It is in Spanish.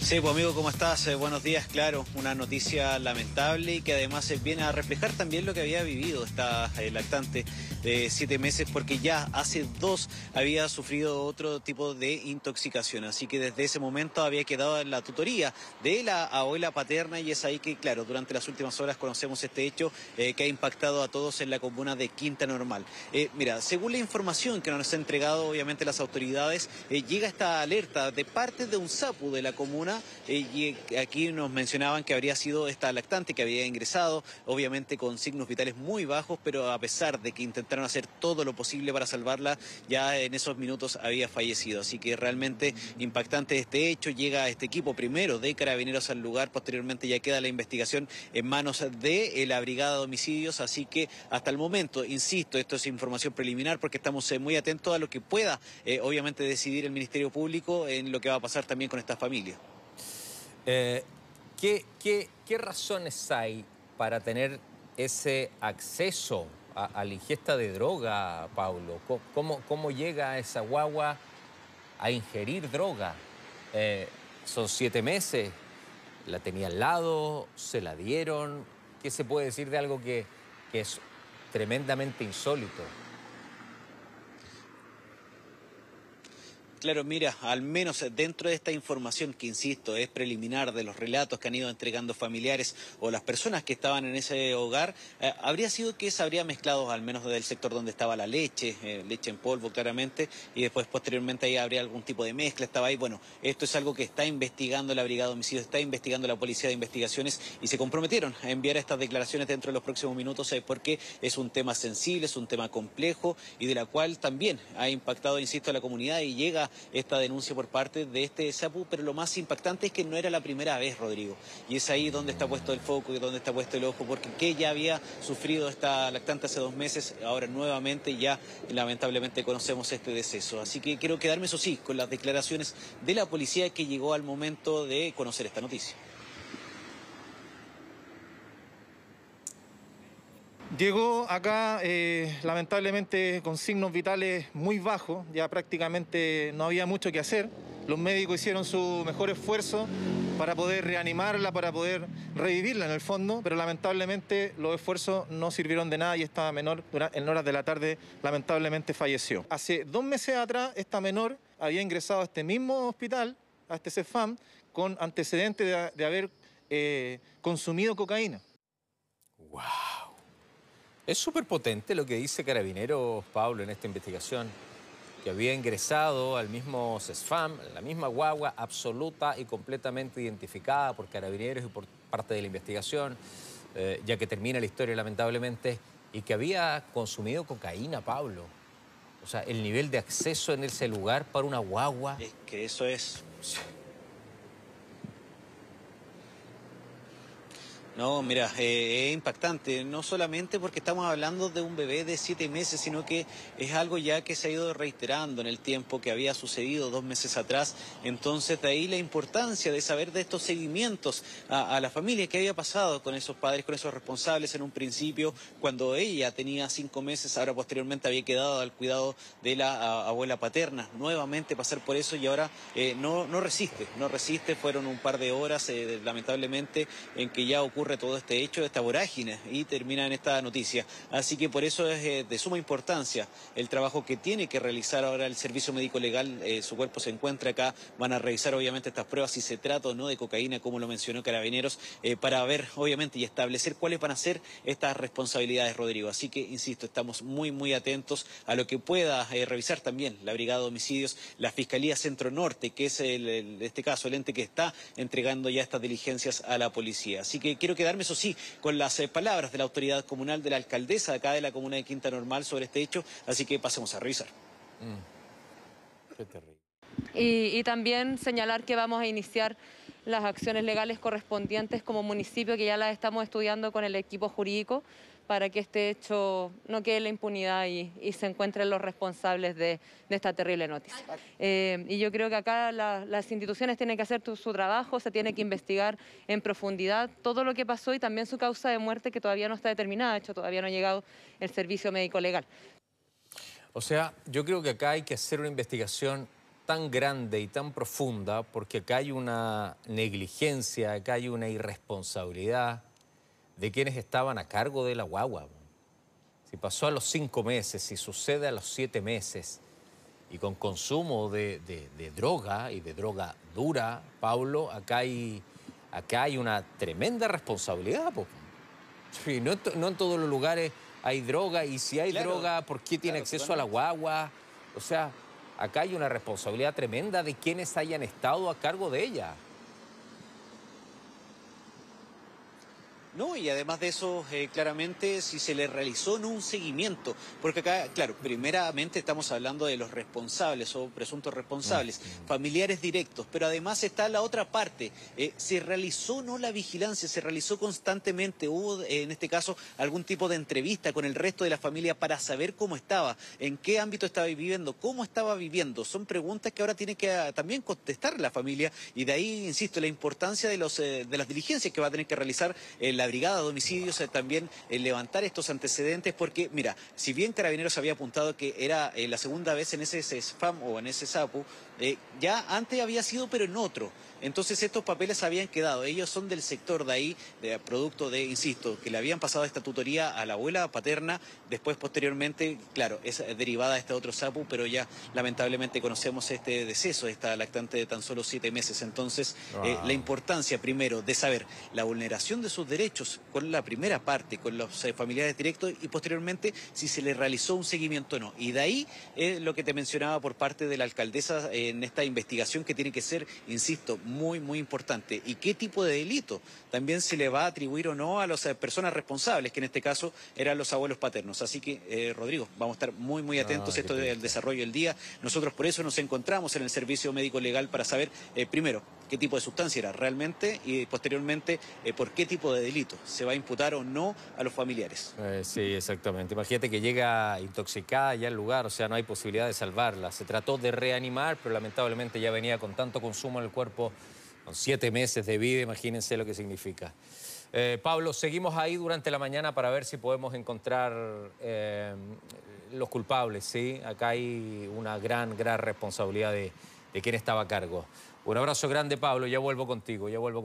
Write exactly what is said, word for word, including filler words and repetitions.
Sí, pues amigo, ¿cómo estás? Eh, buenos días. Claro, una noticia lamentable y que además eh, viene a reflejar también lo que había vivido esta eh, lactante de siete meses, porque ya hace dos había sufrido otro tipo de intoxicación. Así que desde ese momento había quedado en la tutoría de la abuela paterna y es ahí que, claro, durante las últimas horas conocemos este hecho eh, que ha impactado a todos en la comuna de Quinta Normal. Eh, mira, según la información que nos han entregado obviamente las autoridades, eh, llega esta alerta de parte de un SAPU de la comuna. Eh, y aquí nos mencionaban que habría sido esta lactante que había ingresado, obviamente con signos vitales muy bajos, pero a pesar de que intentaron hacer todo lo posible para salvarla, ya en esos minutos había fallecido. Así que realmente impactante este hecho. Llega este equipo primero de Carabineros al lugar, posteriormente ya queda la investigación en manos de la Brigada de Homicidios. Así que hasta el momento, insisto, esto es información preliminar porque estamos eh, muy atentos a lo que pueda, eh, obviamente, decidir el Ministerio Público en lo que va a pasar también con esta familia. Eh, ¿qué, qué, qué razones hay para tener ese acceso a, a la ingesta de droga, Paulo? ¿Cómo, cómo llega esa guagua a ingerir droga? Eh, son siete meses, la tenía al lado, se la dieron. ¿Qué se puede decir de algo que, que es tremendamente insólito? Claro, mira, al menos dentro de esta información que, insisto, es preliminar de los relatos que han ido entregando familiares o las personas que estaban en ese hogar, eh, habría sido que se habría mezclado al menos del sector donde estaba la leche, eh, leche en polvo claramente, y después posteriormente ahí habría algún tipo de mezcla, estaba ahí. Bueno, esto es algo que está investigando la Brigada de Homicidios, está investigando la Policía de Investigaciones y se comprometieron a enviar estas declaraciones dentro de los próximos minutos eh, porque es un tema sensible, es un tema complejo y de la cual también ha impactado, insisto, a la comunidad y llega esta denuncia por parte de este SAPU, pero lo más impactante es que no era la primera vez, Rodrigo, y es ahí donde está puesto el foco y donde está puesto el ojo, porque que ya había sufrido esta lactante hace dos meses, ahora nuevamente ya lamentablemente conocemos este deceso. Así que quiero quedarme, eso sí, con las declaraciones de la policía que llegó al momento de conocer esta noticia. Llegó acá eh, lamentablemente con signos vitales muy bajos, ya prácticamente no había mucho que hacer. Los médicos hicieron su mejor esfuerzo para poder reanimarla, para poder revivirla en el fondo, pero lamentablemente los esfuerzos no sirvieron de nada y esta menor en horas de la tarde lamentablemente falleció. Hace dos meses atrás esta menor había ingresado a este mismo hospital, a este CEFAM, con antecedentes de, de haber eh, consumido cocaína. ¡Wow! Es súper potente lo que dice Carabineros, Pablo, en esta investigación, que había ingresado al mismo CESFAM, la misma guagua absoluta y completamente identificada por Carabineros y por parte de la investigación, eh, ya que termina la historia lamentablemente, y que había consumido cocaína, Pablo. O sea, el nivel de acceso en ese lugar para una guagua... Es que eso es... No, mira, eh, es impactante, no solamente porque estamos hablando de un bebé de siete meses, sino que es algo ya que se ha ido reiterando en el tiempo que había sucedido dos meses atrás. Entonces, de ahí la importancia de saber de estos seguimientos a, a la familia que había pasado con esos padres, con esos responsables en un principio, cuando ella tenía cinco meses, ahora posteriormente había quedado al cuidado de la a, abuela paterna. Nuevamente pasar por eso y ahora eh, no, no resiste, no resiste. Fueron un par de horas, eh, lamentablemente, en que ya ocurre todo este hecho, esta vorágine, y termina en esta noticia. Así que por eso es eh, de suma importancia el trabajo que tiene que realizar ahora el Servicio Médico Legal. Eh, su cuerpo se encuentra acá, van a revisar obviamente estas pruebas si se trata o no de cocaína, como lo mencionó Carabineros, eh, para ver obviamente y establecer cuáles van a ser estas responsabilidades, Rodrigo. Así que, insisto, estamos muy muy atentos a lo que pueda eh, revisar también la Brigada de Homicidios, la Fiscalía Centro Norte, que es el, el, este caso el ente que está entregando ya estas diligencias a la policía. Así que quiero quedarme, eso sí, con las eh, palabras de la autoridad comunal, de la alcaldesa acá de la comuna de Quinta Normal sobre este hecho, así que pasemos a revisar. Mm. Qué terrible. Y, y también señalar que vamos a iniciar las acciones legales correspondientes como municipio, que ya las estamos estudiando con el equipo jurídico, para que este hecho no quede en la impunidad y, y se encuentren los responsables de, de esta terrible noticia. Eh, y yo creo que acá la, las instituciones tienen que hacer tu, su trabajo, se tiene que investigar en profundidad todo lo que pasó y también su causa de muerte, que todavía no está determinada. De hecho, todavía no ha llegado el servicio médico legal. O sea, yo creo que acá hay que hacer una investigación tan grande y tan profunda porque acá hay una negligencia, acá hay una irresponsabilidad de quienes estaban a cargo de la guagua. Si pasó a los cinco meses, si sucede a los siete meses y con consumo de, de, de droga y de droga dura, Pablo, acá hay, acá hay una tremenda responsabilidad. Po. Sí, no, no en todos los lugares hay droga y si hay claro, droga, ¿por qué tiene claro, acceso a la guagua? O sea, acá hay una responsabilidad tremenda de quienes hayan estado a cargo de ella. No, y además de eso, eh, claramente, si se le realizó no un seguimiento, porque acá, claro, primeramente estamos hablando de los responsables o presuntos responsables, mm. familiares directos, pero además está la otra parte, eh, se realizó no la vigilancia, se realizó constantemente, hubo eh, en este caso algún tipo de entrevista con el resto de la familia para saber cómo estaba, en qué ámbito estaba viviendo, cómo estaba viviendo, son preguntas que ahora tiene que uh, también contestar la familia y de ahí, insisto, la importancia de, los, eh, de las diligencias que va a tener que realizar eh, la brigada de homicidios, eh, también eh, levantar estos antecedentes, porque mira, si bien Carabineros había apuntado que era eh, la segunda vez en ese SFAM o en ese SAPU, eh, ya antes había sido pero en otro, entonces estos papeles habían quedado, ellos son del sector de ahí, de producto de, insisto, que le habían pasado esta tutoría a la abuela paterna, después posteriormente, claro, es derivada de este otro SAPU, pero ya lamentablemente conocemos este deceso, esta lactante de tan solo siete meses, entonces wow. eh, la importancia primero de saber la vulneración de sus derechos con la primera parte, con los eh, familiares directos y posteriormente si se le realizó un seguimiento o no. Y de ahí es eh, lo que te mencionaba por parte de la alcaldesa eh, en esta investigación que tiene que ser, insisto, muy, muy importante. ¿Y qué tipo de delito también se le va a atribuir o no a las eh, personas responsables, que en este caso eran los abuelos paternos? Así que, eh, Rodrigo, vamos a estar muy, muy atentos a esto del desarrollo del día. Nosotros por eso nos encontramos en el Servicio Médico Legal para saber, eh, primero, qué tipo de sustancia era realmente y posteriormente eh, por qué tipo de delito se va a imputar o no a los familiares. Eh, sí, exactamente. Imagínate que llega intoxicada ya al lugar, o sea, no hay posibilidad de salvarla. Se trató de reanimar, pero lamentablemente ya venía con tanto consumo en el cuerpo, con siete meses de vida, imagínense lo que significa. Eh, Pablo, seguimos ahí durante la mañana para ver si podemos encontrar eh, los culpables, ¿sí? Acá hay una gran, gran responsabilidad de, de quien estaba a cargo. Un abrazo grande, Pablo, ya vuelvo contigo, ya vuelvo contigo.